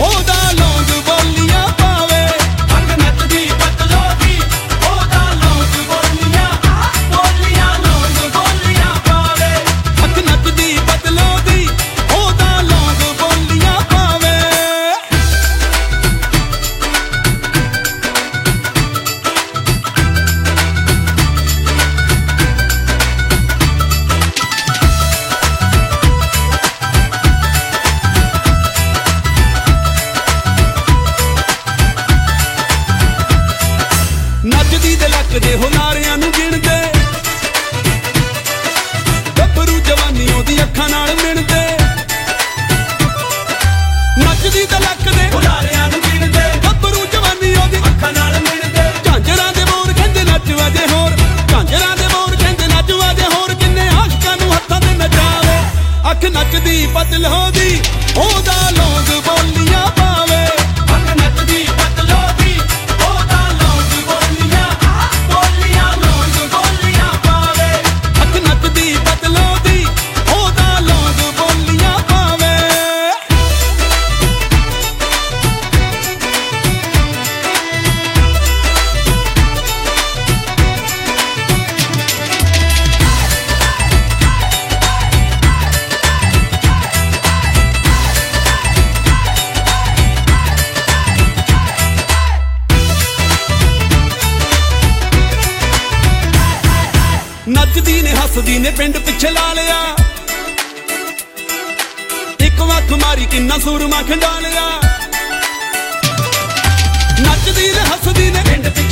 ਉਹਦਾ ਲੌਂਗ ਬੋਲੀਆਂ ਪਾਵੇ। ਅੱਖ ਨੱਚਦੀ ਪਤਲੋ ਦੀ ਉਹਦਾ ਲੌਂਗ ਬੋਲੀਆਂ ਲੌਂਗ ਬੋਲੀਆਂ ਪਾਵੇ। ਅੱਖ ਨੱਚਦੀ ਬਦਲੋ ਦੀ ਉਹਦਾ ਲੌਂਗ ਬੋਲੀਆਂ ਪਾਵੇ। ਨੱਚਦੀ ਦੇ ਲੱਕਦੇ ਹੁਲਾਰਿਆਂ ਨੂੰ ਗਿਣਦੇ, ਗੱਭਰੂ ਜਵਾਨੀ ਉਹਦੀ ਅੱਖਾਂ ਨਾਲ ਮਿਣਦੇ। ਨੱਚਦੀ ਦੇ ਲੱਕਦੇ ਹੁਲਾਰਿਆਂ ਨੂੰ ਗਿਣਦੇ, ਗੱਭਰੂ ਜਵਾਨੀ ਉਹਦੀ ਅੱਖਾਂ ਨਾਲ ਮਿਣਦੇ। ਝਾਂਜਰਾਂ ਦੇ ਮੋਰ ਕਹਿੰਦੇ ਨੱਚ ਵਜੇ ਹੋਰ, ਝਾਂਜਰਾਂ ਦੇ ਮੋਰ ਕਹਿੰਦੇ ਨੱਚ ਵਜੇ ਹੋਰ। ਕਿੰਨੇ ਆਸ਼ਕਾਂ ਨੂੰ ਹੱਥਾਂ ਤੇ ਨਚਾਵੇ। ਅੱਖ ਨੱਚਦੀ ਬਦਲੋ ਦੀ ਉਹਦਾ ਲੌਂਗ ਬੋਲੀਆਂ ਪਾਵੇ। ਅੱਖ ਨੱਚਦੀ ਪਤਲੋ ਦੀ ਉਹਦਾ ਲੌਂਗ ਬੋਲੀਆਂ ਲੌਂਗ ਬੋਲੀਆਂ ਪਾਵੇ। ਅੱਖ ਨੱਚਦੀ ਬਦਲੋ ਦੀ ਉਹਦਾ ਲੌਂਗ ਬੋਲੀਆਂ ਪਾਵੇ। ਨੱਚਦੀ ਨੇ ਹੱਸਦੀ ਨੇ ਪਿੰਡ ਪਿੱਛੇ ਲਾ ਲਿਆ, ਇੱਕ ਵੱਖ ਮਾਰੀ ਕਿੰਨਾ ਸੂਰਮਾ ਖੰਡਾ ਲਿਆ। ਨੱਚਦੀ ਨੇ ਹੱਸਦੀ ਨੇ ਪਿੰਡ